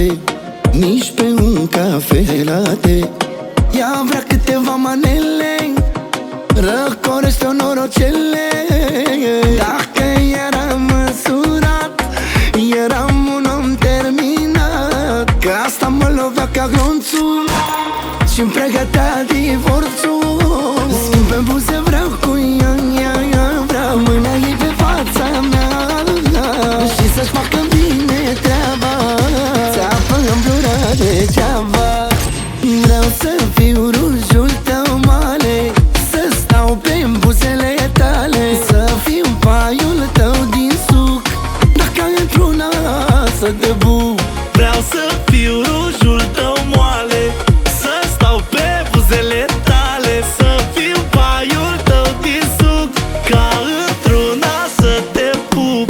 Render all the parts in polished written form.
noapte, nici pe un cafelate. Ea vrea câteva manele, răcorește onorocele. Dacă eram măsurat, eram un om terminat, că asta mă lovea ca glonțul și-mi pregătea divorțul. Schimb pe buze, vreau cu ea, vreau mâna ei pe fața mea și să-și facă bine treaba, țeapă îmblurat degeaba. Vreau să fiu rujul tău mare, să stau pe buzele tale, să fiu paiul tău din suc, dacă într-una să te buc. Vreau să fiu rujul tău moale, să stau pe buzele tale, să fiu paiul tău din suc, ca într-una să te pup.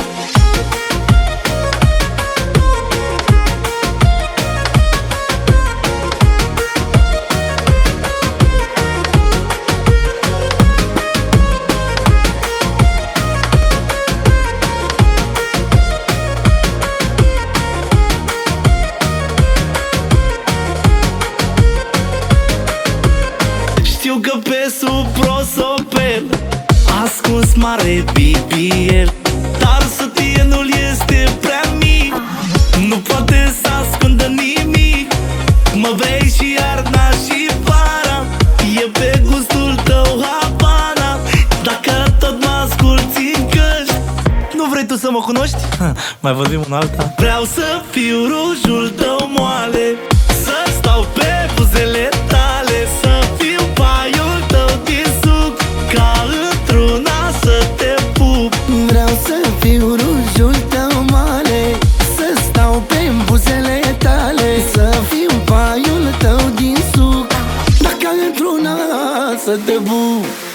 Știu că pe sub prosopel ascuns mare BBL, dar sutienul este prea mic, nu poate să ascundă nimic. Mă vrei și iarna și vara, e pe gustul tău Havana. Dacă tot mă asculti în căști, nu vrei tu să mă cunoști? Mai vorbim un alta. Vreau să fiu rujul tău moale, să stau pe buzele tale, să fiu paiul tău din suc, ca într-una să te pup. Vreau să fiu rujul tău mare, să stau pe buzele tale, să fiu paiul tău din suc, dacă într-una să te buc.